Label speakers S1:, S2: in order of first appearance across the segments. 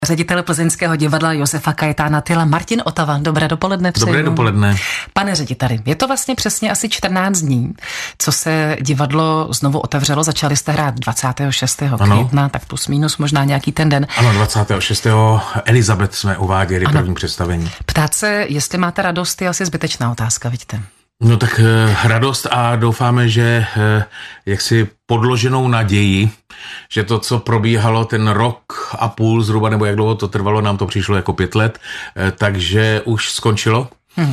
S1: Ředitel plzeňského divadla Josefa Kajetána Tyla Martin Otava. Dobré dopoledne přeju.
S2: Dobré dopoledne.
S1: Pane řediteli, je to vlastně přesně asi 14 dní, co se divadlo znovu otevřelo. Začali jste hrát 26. května, tak plus minus možná nějaký ten den.
S2: Ano, 26. Elizabeth jsme uváděli první představení.
S1: Ptát se, jestli máte radost, je asi zbytečná otázka, vidíte.
S2: No tak radost a doufáme, že jaksi podloženou naději, že to, co probíhalo ten rok a půl zhruba, nebo jak dlouho to trvalo, nám to přišlo jako 5 let, takže už skončilo.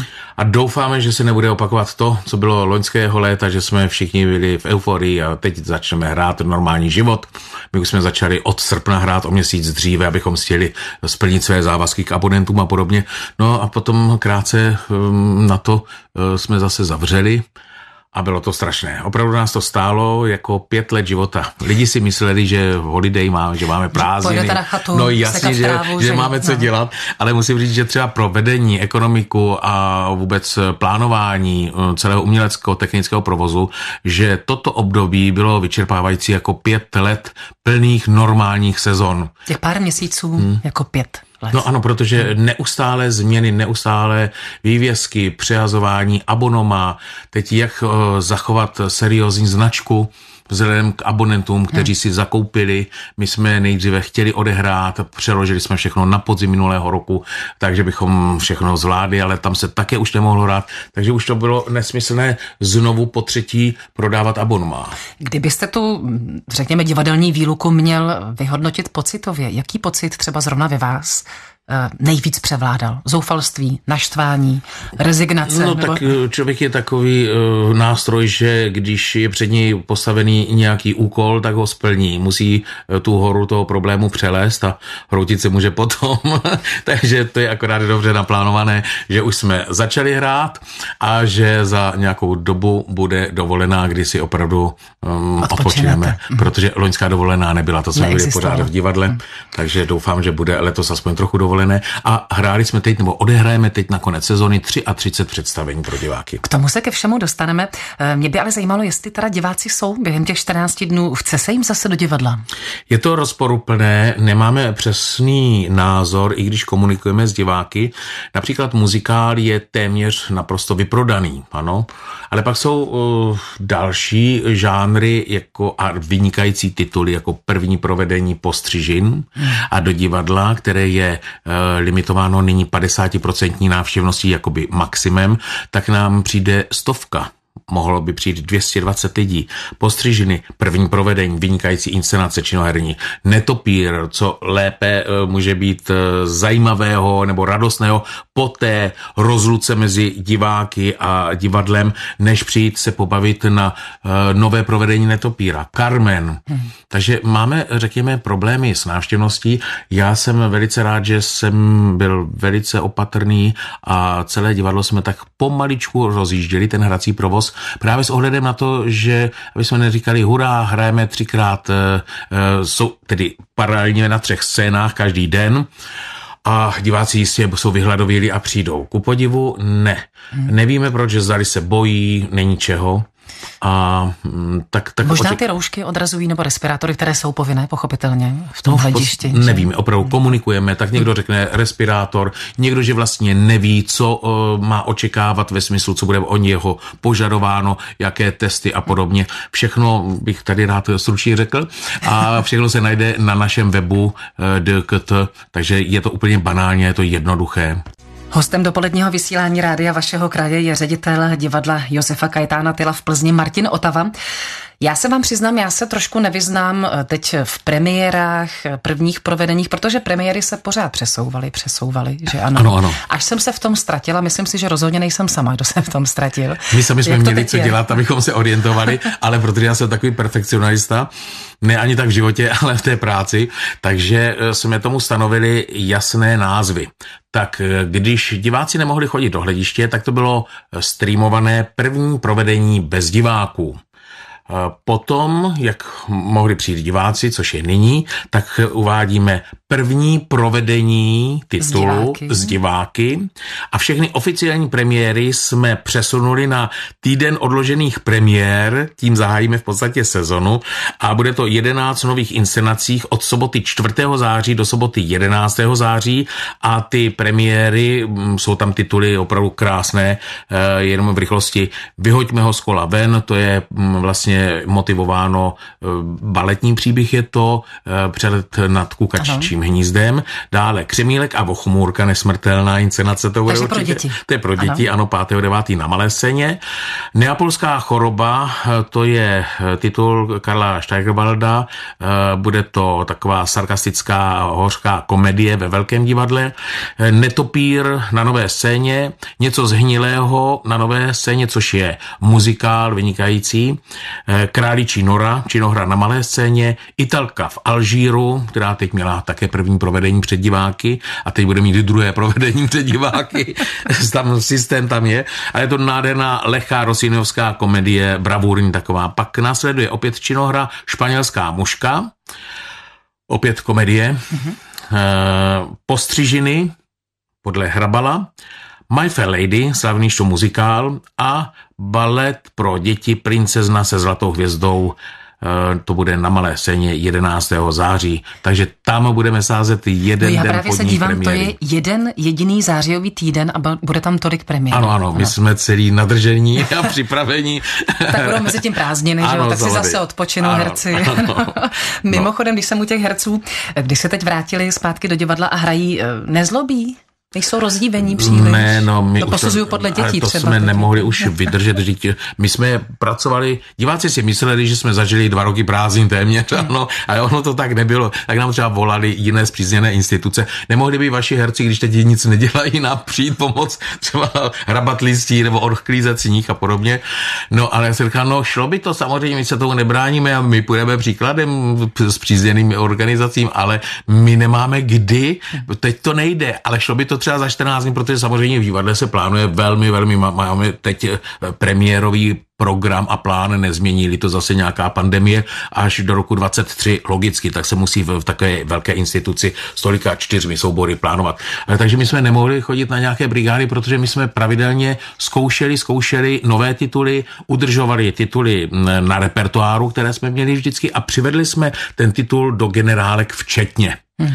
S2: A doufáme, že se nebude opakovat to, co bylo loňského léta, že jsme všichni byli v euforii a teď začneme hrát normální život. My už jsme začali od srpna hrát o měsíc dříve, abychom chtěli splnit své závazky k abonentům a podobně. No a potom krátce na to jsme zase zavřeli. A bylo to strašné. Opravdu nás to stálo jako 5 let života. Lidi si mysleli, že holiday že máme prázdniny. No jasně, že máme co dělat, ale musím říct, že třeba pro vedení, ekonomiku a vůbec plánování celého uměleckého technického provozu, že toto období bylo vyčerpávající jako 5 let plných normálních sezon.
S1: Těch pár měsíců jako 5 let.
S2: No ano, protože neustále změny, neustále vývězky, přehazování, abonoma, teď jak zachovat seriózní značku vzhledem k abonentům, kteří si zakoupili. My jsme nejdříve chtěli odehrát, přeložili jsme všechno na podzim minulého roku, takže bychom všechno zvládli, ale tam se také už nemohlo hrát, takže už to bylo nesmyslné znovu po třetí prodávat abonoma.
S1: Kdybyste tu, řekněme, divadelní výluku měl vyhodnotit pocitově, jaký pocit třeba zrovna ve vás nejvíc převládal? Zoufalství, naštvání, rezignace?
S2: No tak člověk je takový nástroj, že když je před něj postavený nějaký úkol, tak ho splní. Musí tu horu toho problému přelézt a hroutit se může potom. Takže to je akorát dobře naplánované, že už jsme začali hrát a že za nějakou dobu bude dovolená, kdy si opravdu odpočineme. Protože loňská dovolená nebyla, to jsme byli pořád v divadle, takže doufám, že bude letos aspoň trochu dovolené. A hráli jsme teď, nebo odehrajeme teď na konec sezony 33 představení pro diváky.
S1: K tomu se ke všemu dostaneme. Mě by ale zajímalo, jestli teda diváci jsou během těch 14 dnů. Chce se jim zase do divadla?
S2: Je to rozporuplné, nemáme přesný názor, i když komunikujeme s diváky. Například muzikál je téměř naprosto vyprodaný, ano. Ale pak jsou další žánry jako a vynikající tituly, jako první provedení Postřižin a do divadla, které je limitováno nyní 50% návštěvností jakoby maximem, tak nám přijde 100. Mohlo by přijít 220 lidí. Postřižiny, první provedení, vynikající inscenace činoherní, Netopír, co lépe může být zajímavého nebo radostného po té rozluce mezi diváky a divadlem, než přijít se pobavit na nové provedení Netopíra. Carmen. Takže máme, řekněme, problémy s návštěvností. Já jsem velice rád, že jsem byl velice opatrný a celé divadlo jsme tak pomaličku rozjížděli, ten hrací provoz, právě s ohledem na to, že aby jsme neříkali hurá, hrajeme 3krát, jsou tedy paralelně na 3 scénách každý den a diváci jistě jsou vyhladovělí a přijdou. Ku podivu ne. Nevíme proč, že zdali se bojí, není čeho. A tak
S1: možná ty roušky odrazují nebo respirátory, které jsou povinné, pochopitelně, v tom hledišti.
S2: Nevíme, opravdu komunikujeme, tak někdo řekne respirátor, někdo, že vlastně neví, co má očekávat ve smyslu, co bude od něho požadováno, jaké testy a podobně. Všechno bych tady rád stručně řekl a všechno se najde na našem webu DKT, takže je to úplně banálně, je to jednoduché.
S1: Hostem dopoledního vysílání rádia vašeho kraje je ředitel divadla Josefa Kajetána Tyla v Plzni Martin Otava. Já se vám přiznám, já se trošku nevyznám teď v premiérách, prvních provedeních, protože premiéry se pořád přesouvaly, že ano.
S2: Ano.
S1: Až jsem se v tom ztratila, myslím si, že rozhodně nejsem sama, kdo se v tom ztratil.
S2: My sami jsme měli co dělat, abychom se orientovali, ale protože já jsem takový perfekcionalista, ne ani tak v životě, ale v té práci, takže jsme tomu stanovili jasné názvy. Tak když diváci nemohli chodit do hlediště, tak to bylo streamované první provedení bez diváků. Potom, jak mohli přijít diváci, což je nyní, tak uvádíme první provedení titulu z diváky a všechny oficiální premiéry jsme přesunuli na týden odložených premiér, tím zahájíme v podstatě sezonu a bude to 11 nových inscenací od soboty 4. září do soboty 11. září a ty premiéry, jsou tam tituly opravdu krásné, jenom v rychlosti Vyhoďme ho z kola ven, to je vlastně motivováno baletní příběh je to, Přelet nad kukačičím hnízdem, dále Křemílek a vochmůrka, nesmrtelná inscenace, to bude určitě. To je pro děti, ano, 5.9. na malé scéně. Neapolská choroba, to je titul Karla Steigerwalda, bude to taková sarkastická hořká komedie ve Velkém divadle. Netopír na nové scéně, Něco zhnilého na nové scéně, což je muzikál vynikající, Králičí nora, činohra na malé scéně, Italka v Alžíru, která teď měla také první provedení před diváky a teď bude mít druhé provedení před diváky, tam systém tam je, ale je to nádherná, lehká rossinovská komedie, bravurní taková. Pak následuje opět činohra Španělská mužka, opět komedie, Postřižiny podle Hrabala, My Fair Lady, slavný show muzikál a balet pro děti Princezna se zlatou hvězdou, to bude na malé scéně 11. září, takže tam budeme sázet jeden den podní premiéry. Já právě se dívám,
S1: to je jeden jediný zářijový týden a bude tam tolik premiér.
S2: Ano, my jsme celý nadržení a připravení.
S1: Tak budou mezi tím prázdniny, že jo? Tak si zase odpočinou herci. Mimochodem, když jsem u těch herců, když se teď vrátili zpátky do divadla a hrají, nezlobí? Nejsou rozdívení příliš.
S2: Ne, my
S1: posuzují podle dětí
S2: to
S1: třeba.
S2: Jsme nemohli už vydržet. My jsme pracovali, diváci si mysleli, že jsme zažili 2 roky prázdnin téměř, ano, ale ono to tak nebylo. Tak nám třeba volali jiné spřízněné instituce. Nemohli by vaši herci, když teď nic nedělají, nám přijít pomoct třeba hrabat listí nebo odklízet sníh a podobně. No, ale já jsem říkal, šlo by to, samozřejmě my se tomu nebráníme a my půjdeme příkladem s přízněnými organizacím, ale my nemáme kdy, teď to nejde, ale šlo by to třeba za 14 dní, protože samozřejmě v divadle se plánuje velmi, máme teď premiérový program a plán, nezmění to zase nějaká pandemie až do roku 2023 logicky, tak se musí v takové velké instituci s tolika 4 soubory plánovat. Takže my jsme nemohli chodit na nějaké brigády, protože my jsme pravidelně zkoušeli nové tituly, udržovali tituly na repertoáru, které jsme měli vždycky a přivedli jsme ten titul do generálek včetně.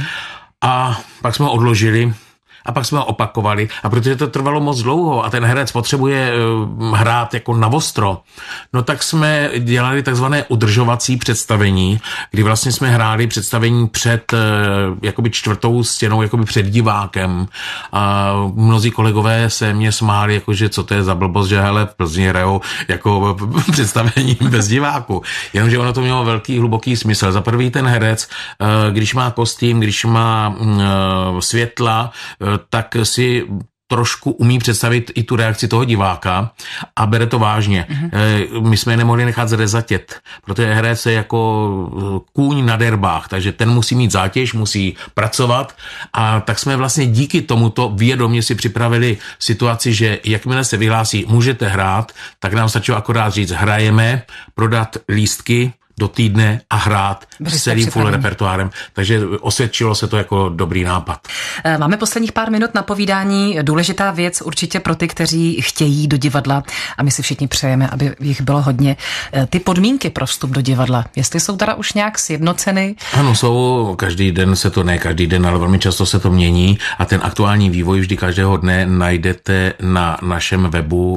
S2: A pak jsme ho odložili a pak jsme ho opakovali a protože to trvalo moc dlouho a ten herec potřebuje hrát jako navostro, no tak jsme dělali takzvané udržovací představení, kdy vlastně jsme hráli představení před jakoby 4. stěnou, jakoby před divákem a mnozí kolegové se mě smáli, jakože co to je za blbost, že hele, v Plzni hrajou jako představení bez diváku. Jenomže ono to mělo velký, hluboký smysl. Za prvý ten herec, když má kostým, když má světla, tak si trošku umí představit i tu reakci toho diváka a bere to vážně. My jsme je nemohli nechat zrezatět, protože herec je jako kůň na derbách, takže ten musí mít zátěž, musí pracovat a tak jsme vlastně díky tomuto vědomě si připravili situaci, že jakmile se vyhlásí můžete hrát, tak nám stačilo akorát říct hrajeme, prodat lístky do týdne a hrát s celým full repertoárem. Takže osvědčilo se to jako dobrý nápad.
S1: Máme posledních pár minut na povídání. Důležitá věc určitě pro ty, kteří chtějí do divadla a my si všichni přejeme, aby jich bylo hodně. Ty podmínky pro vstup do divadla, jestli jsou teda už nějak sjednoceny?
S2: Ano, jsou. Každý den se to, ne každý den, ale velmi často se to mění a ten aktuální vývoj vždy každého dne najdete na našem webu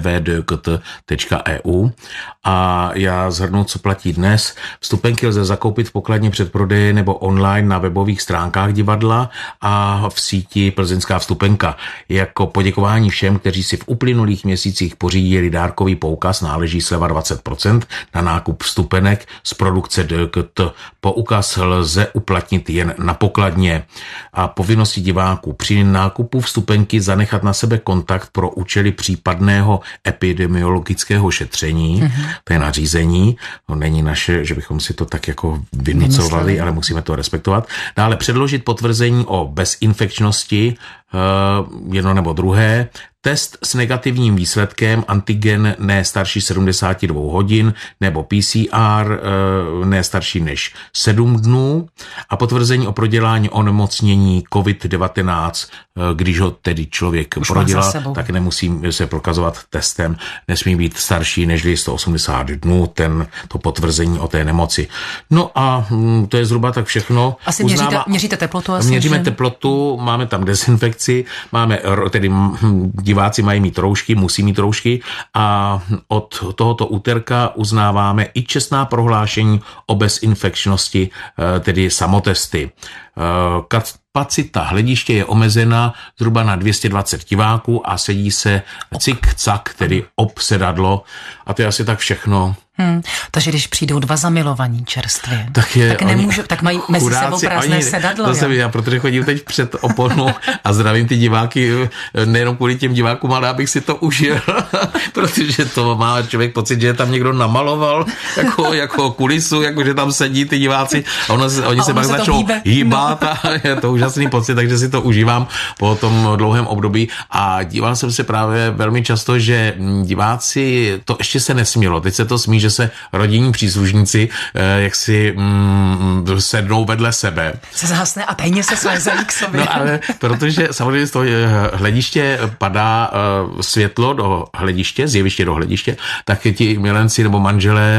S2: www.dkt.eu a já shrnu, co platí dnes. Vstupenky lze zakoupit v pokladně předprodeje nebo online na webových stránkách divadla a v síti Plzeňská vstupenka. Jako poděkování všem, kteří si v uplynulých měsících pořídili dárkový poukaz, náleží sleva 20% na nákup vstupenek z produkce DKT. Poukaz lze uplatnit jen na pokladně a povinnosti diváků při nákupu vstupenky zanechat na sebe kontakt pro účely případného epidemiologického šetření. To je nařízení, to není naše, že bychom si to tak jako vynucovali, ale musíme to respektovat. Dále předložit potvrzení o bezinfekčnosti, jedno nebo druhé, test s negativním výsledkem, antigen ne starší 72 hodin, nebo PCR ne starší než 7 dnů a potvrzení o prodělání onemocnění COVID-19, když ho tedy člověk prodělal, tak nemusí se prokazovat testem, nesmí být starší než 180 dnů to potvrzení o té nemoci. No a to je zhruba tak všechno.
S1: Asi měříte teplotu?
S2: Měříme teplotu, máme tam dezinfekci, tedy diváci mají mít roušky, musí mít roušky a od tohoto úterka uznáváme i čestná prohlášení o bezinfekčnosti, tedy samotesty. Kapacita hlediště je omezena zhruba na 220 diváků a sedí se cik-cak, tedy obsedadlo a to je asi tak všechno.
S1: Takže když přijdou dva zamilovaní čerstvě, tak mají mezi sebou prázdné sedadlo.
S2: Já protože chodím teď před oponu a zdravím ty diváky, nejenom kvůli těm divákům, ale abych si to užil, protože to má člověk pocit, že je tam někdo namaloval jako kulisu, jako že tam sedí ty diváci a oni se pak začnou hýbat a je to úžasný pocit, takže si to užívám po tom dlouhém období a díval jsem se právě velmi často, že diváci, to ještě se nesmělo, teď se to smí, že se rodinní příslušníci jaksi sednou vedle sebe.
S1: Se zhasne a tajně se slézají k sobě.
S2: No ale protože samozřejmě z toho hlediště padá světlo do hlediště, z jeviště do hlediště, tak ti milenci nebo manželé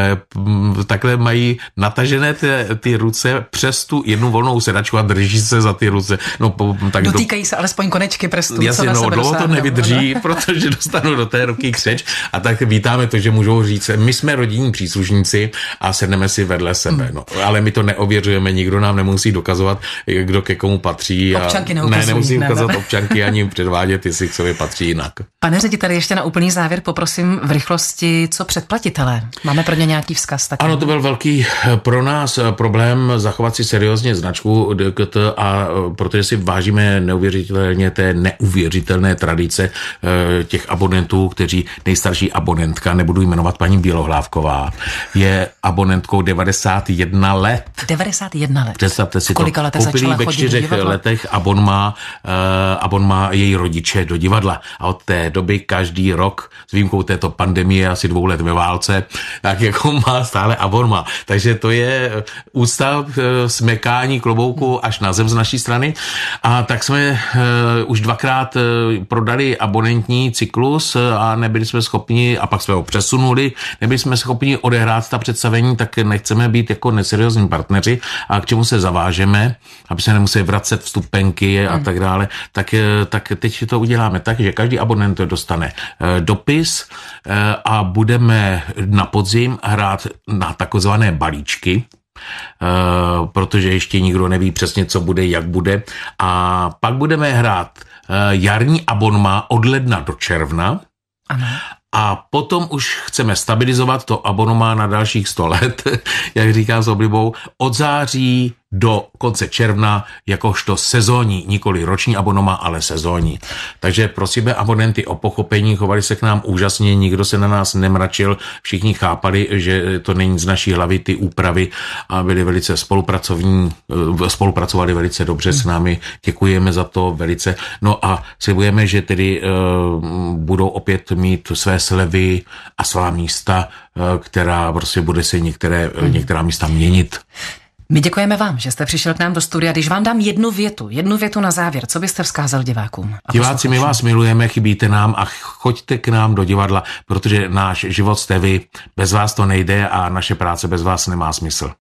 S2: takhle mají natažené ty ruce přes tu jednu volnou sedačku a drží se za ty ruce. No, tak
S1: dotýkají se alespoň konečky prstů.
S2: Jasně, dlouho to nevydrží, protože dostanou do té ruky křeč a tak vítáme to, že můžou říct, my jsme rodinní příslušníci a sedneme si vedle sebe. No, ale my to neověřujeme, nikdo nám nemusí dokazovat, kdo ke komu patří.
S1: Občanky
S2: nemusí ukazovat občanky ani předvádět, jestli k sobě patří jinak.
S1: Pane řediteli, ještě na úplný závěr poprosím v rychlosti, co předplatitelé? Máme pro ně nějaký vzkaz taky?
S2: Ano, to byl velký pro nás problém zachovat si seriózně značku DKT a protože si vážíme neuvěřitelně té neuvěřitelné tradice těch abonentů, kteří nejstarší abonentka, nebudu jmenovat paní Bělohlávková, je abonentkou 91 let.
S1: 91 let.
S2: Představte si
S1: kolika
S2: to.
S1: Letech začala
S2: ve 4 letech abon má její rodiče do divadla. A od té doby každý rok, s výjimkou této pandemie, asi 2 let ve válce, tak jako má stále abonma. Takže to je úcta, smekání klobouku až na zem z naší strany. A tak jsme už 2krát prodali abonentní cyklus a nebyli jsme schopni, a pak jsme ho přesunuli, nebyli jsme schopni odehrát ta představení, tak nechceme být jako neseriózní partneři a k čemu se zavážeme, aby se nemuseli vracet vstupenky a tak dále, tak teď to uděláme tak, že každý abonent dostane dopis a budeme na podzim hrát na takzvané balíčky, protože ještě nikdo neví přesně, co bude, jak bude. A pak budeme hrát jarní abonma od ledna do června.
S1: Ano.
S2: A potom už chceme stabilizovat to abonma na dalších 100 let, jak říkám s oblibou, od září do konce června jakožto sezónní, nikoli roční abonoma, ale sezónní. Takže prosíme abonenty o pochopení, chovali se k nám úžasně, nikdo se na nás nemračil, všichni chápali, že to není z naší hlavy ty úpravy a byli velice spolupracovali velice dobře s námi, děkujeme za to velice. No a slibujeme, že tedy budou opět mít své slevy a svá místa, která prostě bude se některá místa měnit.
S1: My děkujeme vám, že jste přišel k nám do studia. Když vám dám jednu větu na závěr, co byste vzkázal divákům?
S2: Diváci, my vás milujeme, chybíte nám a choďte k nám do divadla, protože náš život jste vy. Bez vás to nejde a naše práce bez vás nemá smysl.